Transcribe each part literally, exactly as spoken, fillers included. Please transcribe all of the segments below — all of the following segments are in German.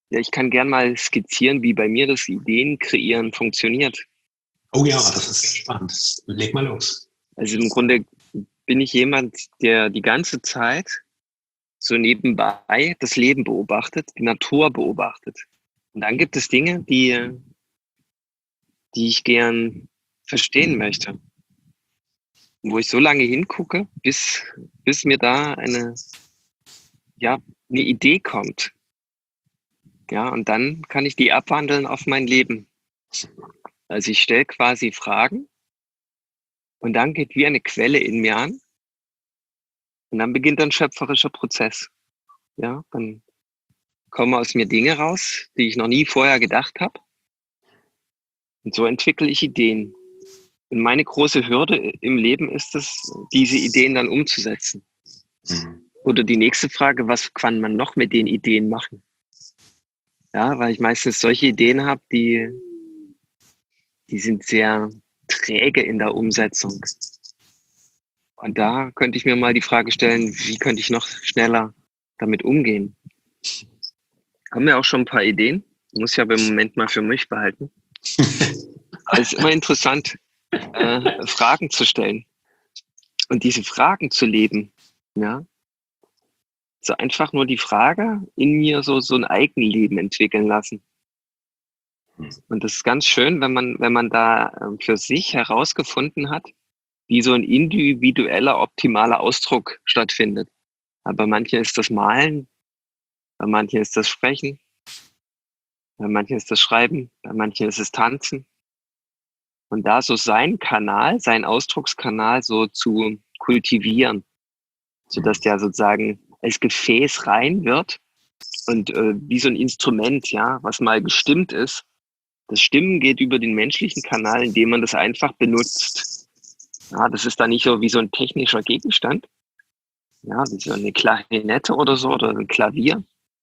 Ja, ich kann gern mal skizzieren, wie bei mir das Ideen-Kreieren funktioniert. Oh ja, das ist sehr spannend. Leg mal los. Also im Grunde bin ich jemand, der die ganze Zeit so nebenbei das Leben beobachtet, die Natur beobachtet. Und dann gibt es Dinge, die, die ich gern verstehen möchte. Wo ich so lange hingucke, bis, bis mir da eine, ja, eine Idee kommt. Ja, und dann kann ich die abwandeln auf mein Leben. Also ich stelle quasi Fragen und dann geht wie eine Quelle in mir an und dann beginnt ein schöpferischer Prozess. Ja, dann kommen aus mir Dinge raus, die ich noch nie vorher gedacht habe. Und so entwickle ich Ideen. Und meine große Hürde im Leben ist es, diese Ideen dann umzusetzen. Mhm. Oder die nächste Frage, was kann man noch mit den Ideen machen? Ja, weil ich meistens solche Ideen habe, die, die sind sehr träge in der Umsetzung. Und da könnte ich mir mal die Frage stellen, wie könnte ich noch schneller damit umgehen? Haben wir auch schon ein paar Ideen? Muss ich aber im Moment mal für mich behalten. Aber es ist immer interessant, äh, Fragen zu stellen und diese Fragen zu leben. Ja, so einfach nur die Frage in mir so so ein Eigenleben entwickeln lassen. Und das ist ganz schön, wenn man wenn man da äh, für sich herausgefunden hat, wie so ein individueller, optimaler Ausdruck stattfindet. Aber bei manchen ist das Malen, bei manchen ist das Sprechen, bei manchen ist das Schreiben, bei manchen ist es Tanzen. Und da so seinen Kanal, seinen Ausdruckskanal so zu kultivieren, sodass der sozusagen als Gefäß rein wird und äh, wie so ein Instrument, ja, was mal gestimmt ist. Das Stimmen geht über den menschlichen Kanal, indem man das einfach benutzt. Ja, das ist dann nicht so wie so ein technischer Gegenstand, ja, wie so eine Klarinette oder so oder ein Klavier.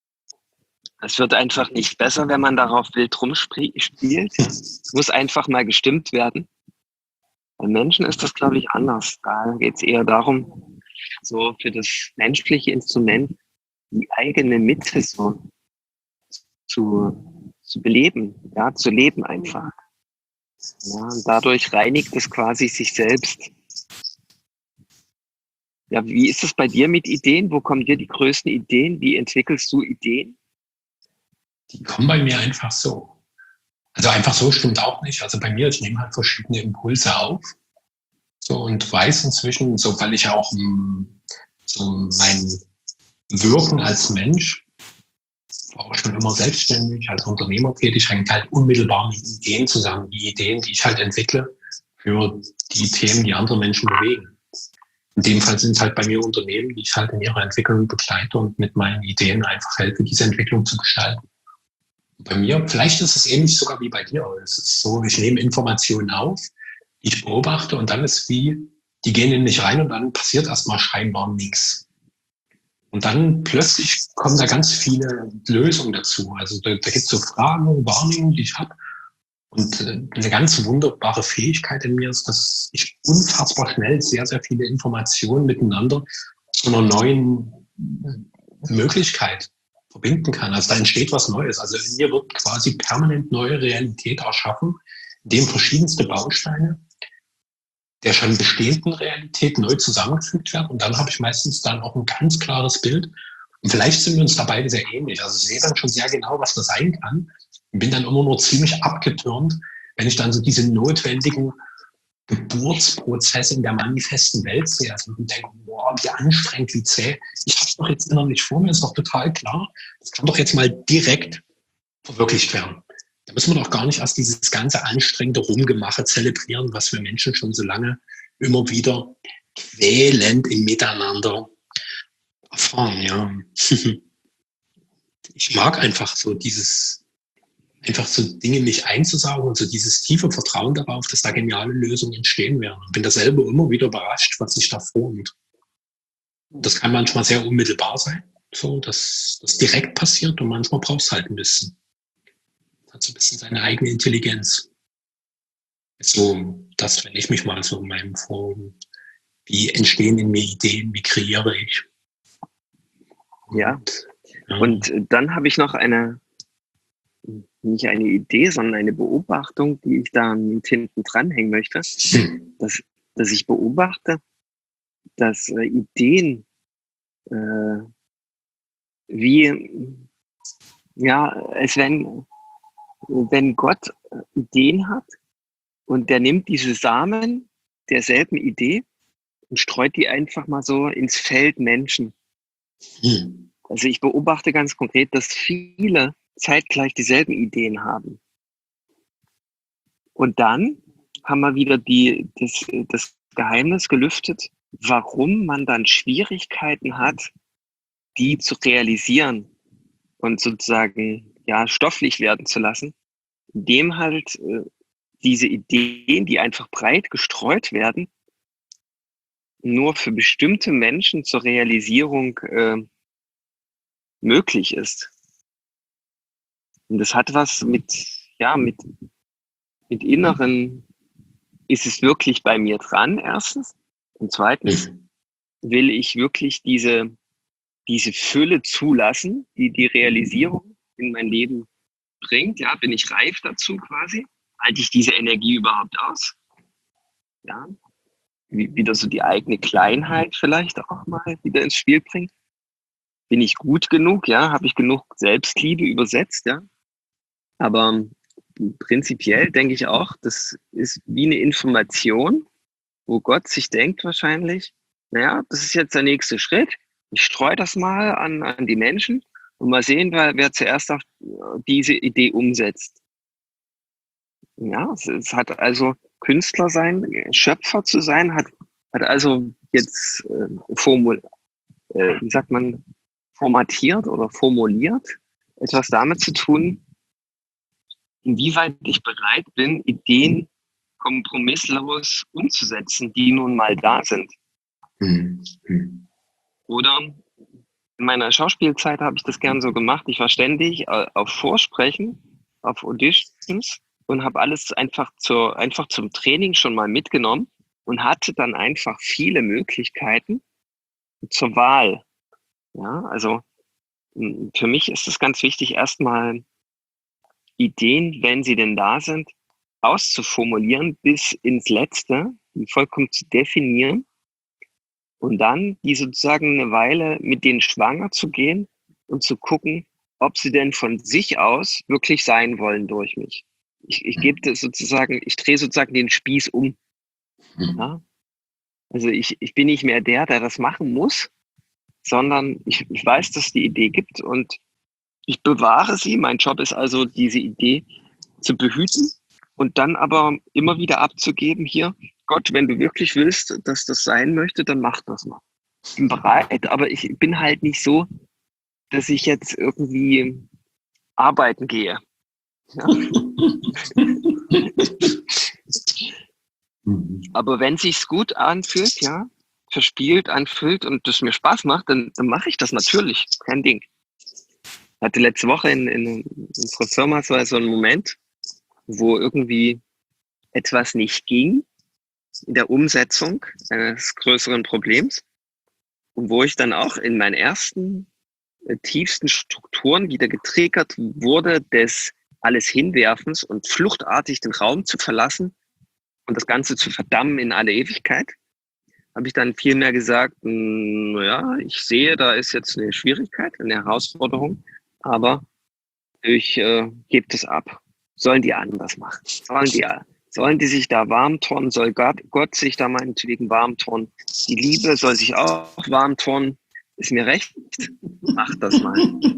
Es wird einfach nicht besser, wenn man darauf wild rumspielt. Ja. Es muss einfach mal gestimmt werden. Bei Menschen ist das, glaube ich, anders. Da geht es eher darum, so für das menschliche Instrument die eigene Mitte so zu, zu beleben, ja, zu leben einfach. Ja, und dadurch reinigt es quasi sich selbst. Ja, wie ist es bei dir mit Ideen? Wo kommen dir die größten Ideen? Wie entwickelst du Ideen? Die kommen bei mir einfach so. Also einfach so stimmt auch nicht. Also bei mir, ich nehme halt verschiedene Impulse auf. So und weiß inzwischen, so weil ich auch so mein Wirken als Mensch war auch schon immer selbstständig, als Unternehmer tätig, hängt halt unmittelbar mit Ideen zusammen. Die Ideen, die ich halt entwickle für die Themen, die andere Menschen bewegen. In dem Fall sind es halt bei mir Unternehmen, die ich halt in ihrer Entwicklung begleite und mit meinen Ideen einfach helfe, diese Entwicklung zu gestalten. Bei mir, vielleicht ist es ähnlich sogar wie bei dir. Es ist so, ich nehme Informationen auf, ich beobachte und dann ist wie, die gehen in mich rein und dann passiert erstmal scheinbar nichts. Und dann plötzlich kommen da ganz viele Lösungen dazu. Also da, da gibt es so Fragen, Warnungen, die ich habe. Und äh, eine ganz wunderbare Fähigkeit in mir ist, dass ich unfassbar schnell sehr, sehr viele Informationen miteinander zu einer neuen Möglichkeit verbinden kann. Also da entsteht was Neues. Also in mir wird quasi permanent neue Realität erschaffen, in dem verschiedenste Bausteine der schon bestehenden Realität neu zusammengefügt werden. Und dann habe ich meistens dann auch ein ganz klares Bild. Und vielleicht sind wir uns da beide sehr ähnlich. Also ich sehe dann schon sehr genau, was das sein kann. Und bin dann immer nur ziemlich abgetürmt, wenn ich dann so diese notwendigen Geburtsprozesse in der manifesten Welt sehe. Also ich denke, boah, wie anstrengend, wie zäh. Ich habe es doch jetzt innerlich vor mir, ist doch total klar. Das kann doch jetzt mal direkt verwirklicht werden. Da müssen wir doch gar nicht erst dieses ganze anstrengende Rumgemache zelebrieren, was wir Menschen schon so lange immer wieder quälend im Miteinander erfahren. Ja. Ich mag einfach so dieses, einfach so Dinge nicht einzusaugen und so dieses tiefe Vertrauen darauf, dass da geniale Lösungen entstehen werden. Und bin da selber immer wieder überrascht, was sich da formt. Das kann manchmal sehr unmittelbar sein, so dass das direkt passiert und manchmal braucht es halt ein bisschen. Hat so ein bisschen seine eigene Intelligenz. So, das, wenn ich mich mal so in meinem Forum, wie entstehen in mir Ideen, wie kreiere ich? Und, ja. ja. Und dann habe ich noch eine, nicht eine Idee, sondern eine Beobachtung, die ich da mit hinten dranhängen möchte, dass, dass ich beobachte, dass äh, Ideen äh, wie, ja, als wenn, wenn Gott äh, Ideen hat und der nimmt diese Samen derselben Idee und streut die einfach mal so ins Feld Menschen. Hm. Also ich beobachte ganz konkret, dass viele zeitgleich dieselben Ideen haben. Und dann haben wir wieder die, das, das Geheimnis gelüftet, warum man dann Schwierigkeiten hat, die zu realisieren und sozusagen ja stofflich werden zu lassen, indem halt äh, diese Ideen, die einfach breit gestreut werden, nur für bestimmte Menschen zur Realisierung äh, möglich ist. Und das hat was mit, ja, mit, mit inneren, ist es wirklich bei mir dran, erstens. Und zweitens, Hm. will ich wirklich diese, diese Fülle zulassen, die die Realisierung in mein Leben bringt. Ja, bin ich reif dazu quasi? Halte ich diese Energie überhaupt aus? Ja, wie, wieder so die eigene Kleinheit vielleicht auch mal wieder ins Spiel bringt. Bin ich gut genug? Ja, habe ich genug Selbstliebe übersetzt? Ja, aber prinzipiell denke ich auch, das ist wie eine Information, wo Gott sich denkt wahrscheinlich, naja, das ist jetzt der nächste Schritt. Ich streue das mal an, an die Menschen und mal sehen, wer, wer zuerst auch diese Idee umsetzt. Ja, es, es hat also Künstler sein, Schöpfer zu sein, hat, hat also jetzt äh, formul, äh, wie sagt man, formatiert oder formuliert, etwas damit zu tun, inwieweit ich bereit bin, Ideen kompromisslos umzusetzen, die nun mal da sind. Hm. Hm. Oder in meiner Schauspielzeit habe ich das gern so gemacht. Ich war ständig äh, auf Vorsprechen, auf Auditions und habe alles einfach, zur, einfach zum Training schon mal mitgenommen und hatte dann einfach viele Möglichkeiten zur Wahl. Ja, also m, für mich ist es ganz wichtig, erstmal Ideen, wenn sie denn da sind, auszuformulieren bis ins Letzte, die vollkommen zu definieren und dann die sozusagen eine Weile mit denen schwanger zu gehen und zu gucken, ob sie denn von sich aus wirklich sein wollen durch mich. Ich, ich gebe das sozusagen, ich drehe sozusagen den Spieß um. Ja? Also ich, ich bin nicht mehr der, der das machen muss, sondern ich, ich weiß, dass es die Idee gibt und ich bewahre sie. Mein Job ist also, diese Idee zu behüten und dann aber immer wieder abzugeben, hier, Gott, wenn du wirklich willst, dass das sein möchte, dann mach das mal. Ich bin bereit, aber ich bin halt nicht so, dass ich jetzt irgendwie arbeiten gehe. Ja? Aber wenn sich's gut anfühlt, ja, verspielt anfühlt und das mir Spaß macht, dann, dann mache ich das natürlich. Kein Ding. Ich hatte letzte Woche in, in unserer Firma so also einen Moment, wo irgendwie etwas nicht ging in der Umsetzung eines größeren Problems und wo ich dann auch in meinen ersten äh, tiefsten Strukturen wieder getriggert wurde, des alles Hinwerfens und fluchtartig den Raum zu verlassen und das Ganze zu verdammen in alle Ewigkeit, habe ich dann viel mehr gesagt, naja, ich sehe, da ist jetzt eine Schwierigkeit, eine Herausforderung, aber ich äh, gebe das ab. Sollen die anders machen? Sollen die, sollen die sich da warm turnen? Soll Gott, Gott sich da meinetwegen warm turnen? Die Liebe soll sich auch warm turnen. Ist mir recht? Mach das mal.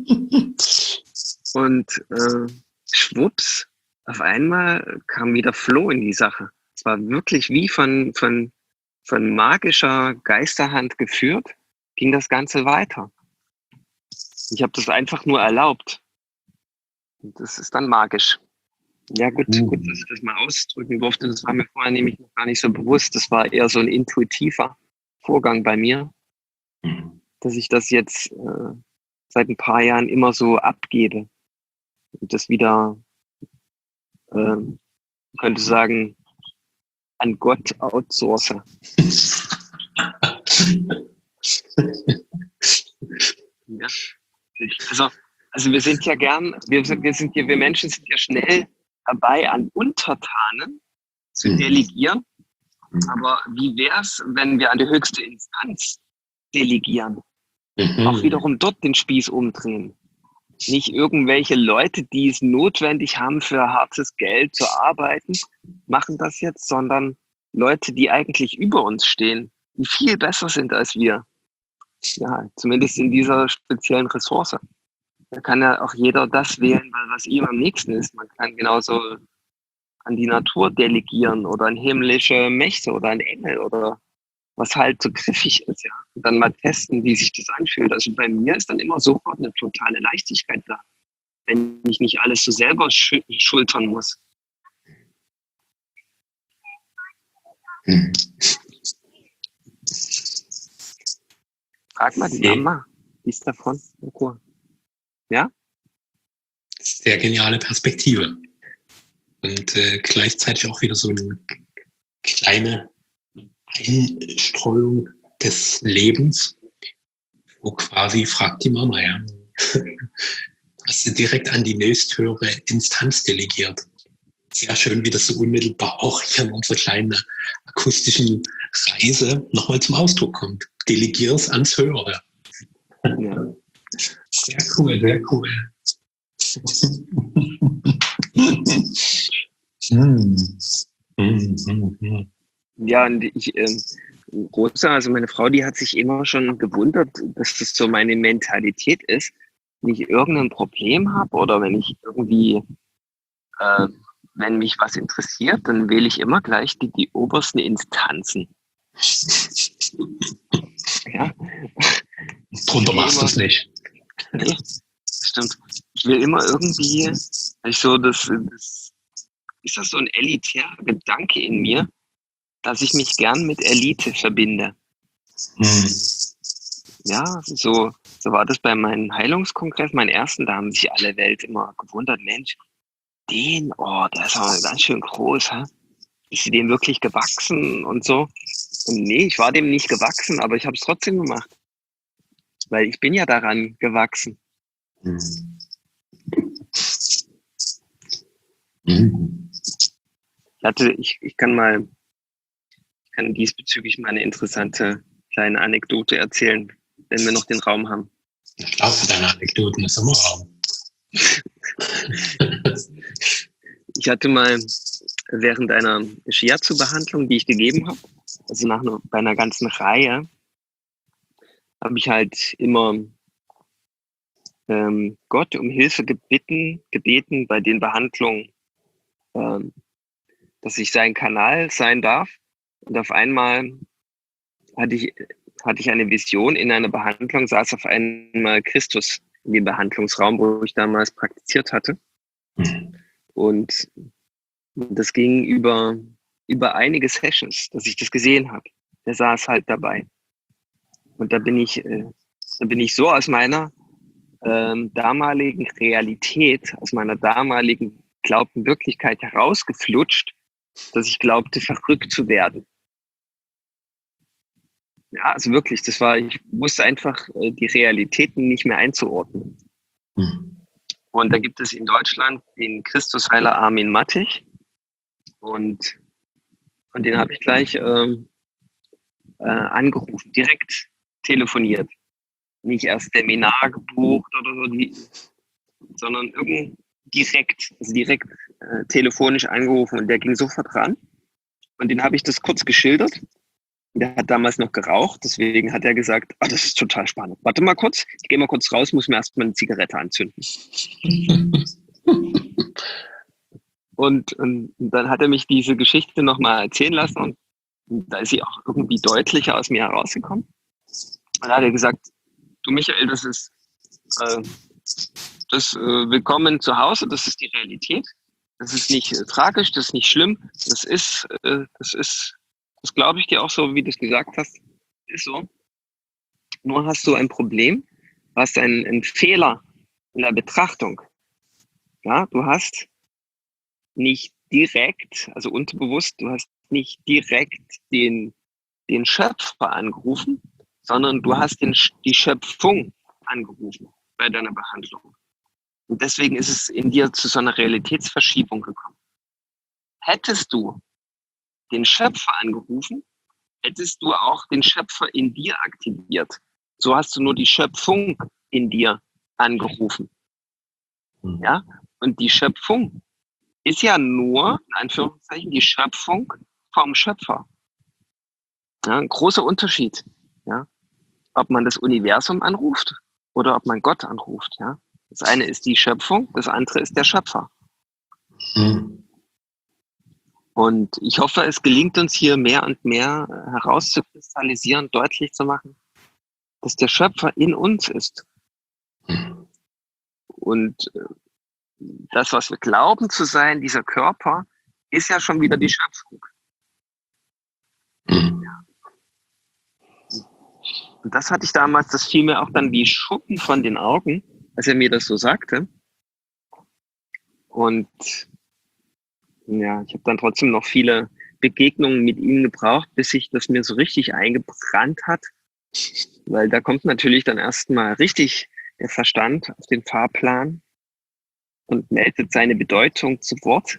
Und äh, schwupps, auf einmal kam wieder Flow in die Sache. Es war wirklich wie von, von, von magischer Geisterhand geführt, ging das Ganze weiter. Ich habe das einfach nur erlaubt. Und das ist dann magisch. Ja gut, Mhm. gut, dass ich das mal ausdrücken durfte. Das war mir vorher nämlich noch gar nicht so bewusst. Das war eher so ein intuitiver Vorgang bei mir, dass ich das jetzt äh, seit ein paar Jahren immer so abgebe und das wieder, äh, könnte sagen, an Gott outsource. Ja. Also, Also wir sind ja gern, wir sind, wir sind ja, wir Menschen sind ja schnell dabei, an Untertanen zu Mhm. delegieren. Aber wie wäre es, wenn wir an die höchste Instanz delegieren? Mhm. Auch wiederum dort den Spieß umdrehen. Nicht irgendwelche Leute, die es notwendig haben, für hartes Geld zu arbeiten, machen das jetzt, sondern Leute, die eigentlich über uns stehen, die viel besser sind als wir. Ja, zumindest in dieser speziellen Ressource. Da kann ja auch jeder das wählen, was ihm am nächsten ist. Man kann genauso an die Natur delegieren oder an himmlische Mächte oder an Engel oder was halt so griffig ist, ja. Und dann mal testen, wie sich das anfühlt. Also bei mir ist dann immer sofort eine totale Leichtigkeit da, wenn ich nicht alles so selber schul- schultern muss. Mhm. Frag mal die Nee. Mama, die ist davon. Okay. Ja? Sehr geniale Perspektive. Und äh, gleichzeitig auch wieder so eine kleine Einstreuung des Lebens, wo quasi fragt die Mama, ja, hast du direkt an die nächsthöhere Instanz delegiert. Sehr schön, wie das so unmittelbar auch hier in unserer kleinen akustischen Reise nochmal zum Ausdruck kommt. Delegier's ans Höhere. Ja. Sehr cool, sehr cool. hm. Hm, hm, hm. Ja, und ich, ähm, Rosa, also meine Frau, die hat sich immer schon gewundert, dass das so meine Mentalität ist. Wenn ich irgendein Problem habe oder wenn ich irgendwie, äh, wenn mich was interessiert, dann wähle ich immer gleich die, die obersten Instanzen. Ja, Drunter ich will machst du immer, es nicht. nee, stimmt. Ich will immer irgendwie, ich so, das, das, ist das so ein elitärer Gedanke in mir, dass ich mich gern mit Elite verbinde. Hm. Ja, so, so war das bei meinem Heilungskongress, meinen ersten, da haben sich alle Welt immer gewundert, Mensch, den, oh, der ist aber ganz schön groß, hä? Ist dem wirklich gewachsen und so? Und nee, ich war dem nicht gewachsen, aber ich habe es trotzdem gemacht, weil ich bin ja daran gewachsen. Hm. Hm. Ich hatte, ich, ich kann mal, ich kann diesbezüglich mal eine interessante kleine Anekdote erzählen, wenn wir noch den Raum haben. Ich glaube, deine Anekdoten ist immer Raum. Ich hatte mal während einer Shiatsu-Behandlung, die ich gegeben habe, also nach einer, bei einer ganzen Reihe, habe ich halt immer ähm, Gott um Hilfe gebeten, gebeten bei den Behandlungen, ähm, dass ich sein Kanal sein darf. Und auf einmal hatte ich, hatte ich eine Vision in einer Behandlung, saß auf einmal Christus in dem Behandlungsraum, wo ich damals praktiziert hatte. Hm. Und das ging über, über einige Sessions, dass ich das gesehen habe. Der saß halt dabei. Und da bin ich, äh, da bin ich so aus meiner ähm, damaligen Realität, aus meiner damaligen glaubten Wirklichkeit herausgeflutscht, dass ich glaubte, verrückt zu werden. Ja, also wirklich, das war, ich wusste einfach äh, die Realitäten nicht mehr einzuordnen. Hm. Und da gibt es in Deutschland den Christusheiler Armin Mattich. Und, und den habe ich gleich ähm, äh, angerufen, direkt telefoniert. Nicht erst Seminar gebucht oder so, die, sondern irgend direkt, also direkt äh, telefonisch angerufen und der ging sofort ran. Und den habe ich das kurz geschildert. Der hat damals noch geraucht, deswegen hat er gesagt, ah, das ist total spannend. Warte mal kurz, ich gehe mal kurz raus, muss mir erstmal eine Zigarette anzünden. Und, und dann hat er mich diese Geschichte nochmal erzählen lassen und, und da ist sie auch irgendwie deutlicher aus mir herausgekommen. Und dann hat er gesagt, du Michael, das ist äh, das äh, Willkommen zu Hause, das ist die Realität. Das ist nicht äh, tragisch, das ist nicht schlimm. Das ist, äh, das ist, das glaube ich dir auch so, wie du es gesagt hast, ist so. Nur hast du ein Problem, du hast einen, einen Fehler in der Betrachtung. Ja, du hast nicht direkt, also unterbewusst, du hast nicht direkt den, den Schöpfer angerufen, sondern du hast den, die Schöpfung angerufen bei deiner Behandlung. Und deswegen ist es in dir zu so einer Realitätsverschiebung gekommen. Hättest du den Schöpfer angerufen, hättest du auch den Schöpfer in dir aktiviert. So hast du nur die Schöpfung in dir angerufen. Ja? Und die Schöpfung ist ja nur, in Anführungszeichen, die Schöpfung vom Schöpfer. Ja, ein großer Unterschied. Ja? Ob man das Universum anruft oder ob man Gott anruft. Ja? Das eine ist die Schöpfung, das andere ist der Schöpfer. Mhm. Und ich hoffe, es gelingt uns hier mehr und mehr herauszukristallisieren, deutlich zu machen, dass der Schöpfer in uns ist. Mhm. Und das, was wir glauben zu sein, dieser Körper, ist ja schon wieder die Schöpfung. Mhm. Und das hatte ich damals, das fiel mir auch dann wie Schuppen von den Augen, als er mir das so sagte. Und ja, ich habe dann trotzdem noch viele Begegnungen mit ihm gebraucht, bis sich das mir so richtig eingebrannt hat. Weil da kommt natürlich dann erstmal richtig der Verstand auf den Fahrplan und meldet seine Bedeutung zu Wort.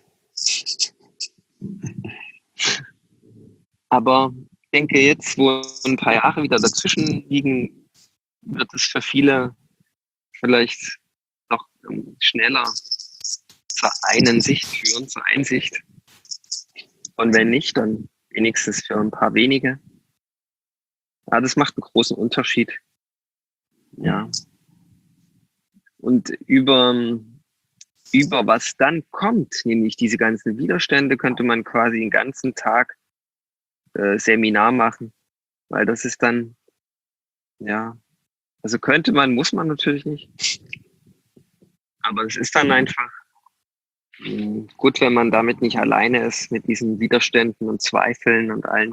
Aber ich denke jetzt, wo ein paar Jahre wieder dazwischen liegen, wird es für viele vielleicht noch schneller zur einen Sicht führen, zur Einsicht. Und wenn nicht, dann wenigstens für ein paar wenige. Ja, das macht einen großen Unterschied. Ja. Und über, über was dann kommt, nämlich diese ganzen Widerstände, könnte man quasi den ganzen Tag äh, Seminar machen. Weil das ist dann, ja, also könnte man, muss man natürlich nicht. Aber es ist dann einfach mh, gut, wenn man damit nicht alleine ist, mit diesen Widerständen und Zweifeln und allen.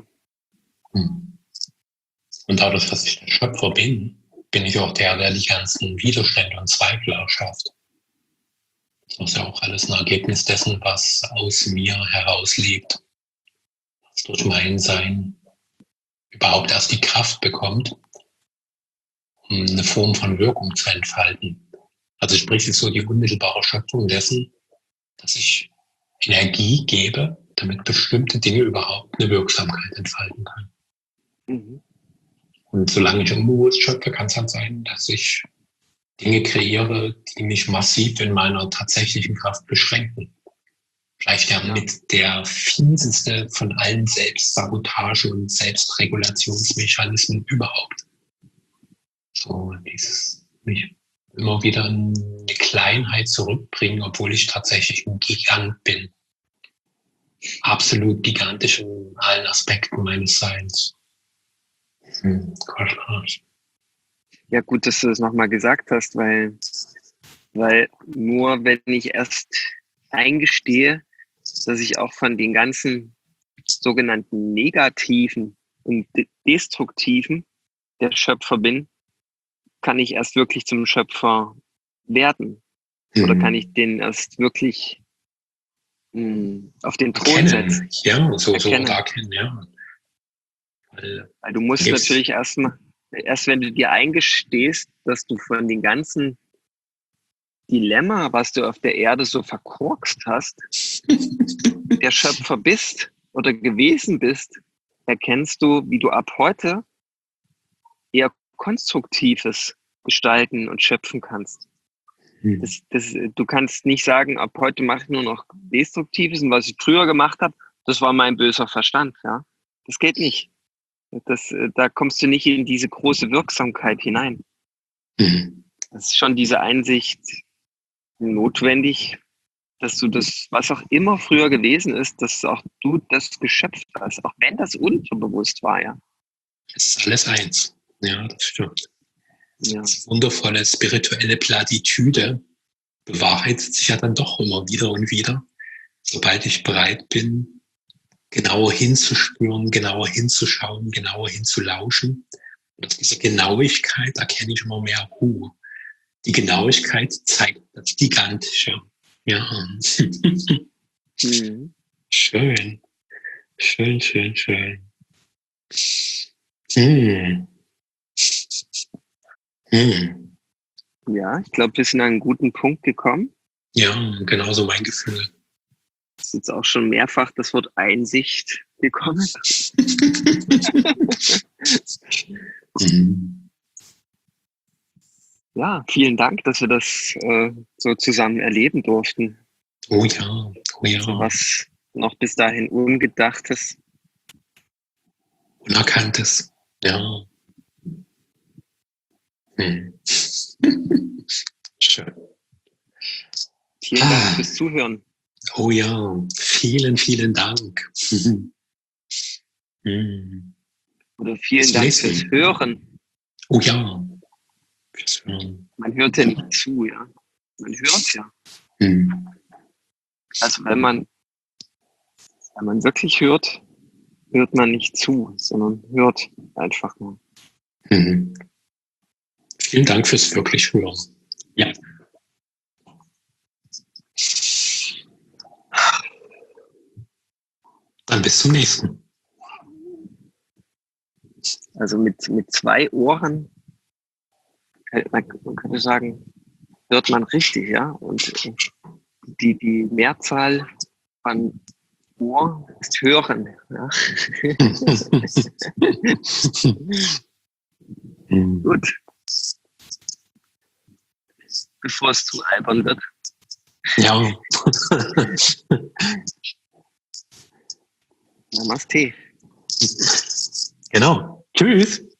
Und dadurch, dass ich der Schöpfer bin, bin ich auch der, der die ganzen Widerstände und Zweifel erschafft. Das ist ja auch alles ein Ergebnis dessen, was aus mir herauslebt, was durch mein Sein überhaupt erst die Kraft bekommt, um eine Form von Wirkung zu entfalten. Also sprich, es ist so die unmittelbare Schöpfung dessen, dass ich Energie gebe, damit bestimmte Dinge überhaupt eine Wirksamkeit entfalten können. Mhm. Und solange ich unbewusst schöpfe, kann es halt sein, dass ich Dinge kreiere, die mich massiv in meiner tatsächlichen Kraft beschränken. Vielleicht ja, ja. mit der fieseste von allen Selbstsabotage- und Selbstregulationsmechanismen überhaupt. So dieses mich immer wieder in eine Kleinheit zurückbringen, obwohl ich tatsächlich ein Gigant bin. Absolut gigantisch in allen Aspekten meines Seins. Hm, Quatsch. Ja, gut, dass du das nochmal gesagt hast, weil, weil nur wenn ich erst eingestehe, dass ich auch von den ganzen sogenannten negativen und destruktiven der Schöpfer bin, kann ich erst wirklich zum Schöpfer werden. Mhm. Oder kann ich den erst wirklich mh, auf den Thron erkennen. setzen. Ja, so, erkennen. so erkennen, ja. Weil, Weil du musst natürlich erstmal, erst wenn du dir eingestehst, dass du von den ganzen Dilemma, was du auf der Erde so verkorkst hast, der Schöpfer bist oder gewesen bist, erkennst du, wie du ab heute eher Konstruktives gestalten und schöpfen kannst. Hm. Das, das, du kannst nicht sagen, ab heute mache ich nur noch Destruktives und was ich früher gemacht habe, das war mein böser Verstand. Ja? Das geht nicht. Das, da kommst du nicht in diese große Wirksamkeit hinein. Mhm. Das ist schon diese Einsicht notwendig, dass du das, was auch immer früher gewesen ist, dass auch du das geschöpft hast, auch wenn das unterbewusst war, ja. Es ist alles eins. Ja, das stimmt. Ja. Das wundervolle spirituelle Plattitüde bewahrheitet sich ja dann doch immer wieder und wieder, sobald ich bereit bin, genauer hinzuspüren, genauer hinzuschauen, genauer hinzulauschen. Und aus dieser Genauigkeit erkenne ich immer mehr, uh, die Genauigkeit zeigt das Gigantische. Ja. Mhm. Schön. Schön, schön, schön. Hm. Hm. Ja, ich glaube, wir sind an einen guten Punkt gekommen. Ja, genauso mein Gefühl. Es ist jetzt auch schon mehrfach das Wort Einsicht gekommen. Mhm. Ja, vielen Dank, dass wir das äh, so zusammen erleben durften. Oh ja, oh ja. So was noch bis dahin Ungedachtes. Unerkanntes. Ja. Hm. Schön. Vielen Dank fürs Zuhören. Oh ja, vielen, vielen Dank. Hm. Oder vielen Bis Dank nächsten. fürs Hören. Oh ja, fürs Hören. Man hört ja nicht zu, ja. Man hört ja. Hm. Also wenn man, wenn man wirklich hört, hört man nicht zu, sondern hört einfach nur. Mhm. Vielen Dank fürs wirklich Hören. Ja. Dann bis zum nächsten. Also mit, mit zwei Ohren, man, man könnte sagen, hört man richtig, ja. Und die, die Mehrzahl von Ohr ist Hören. Ja. Gut. Bevor es zu albern wird. Ja. Namaste. Genau. Tschüss.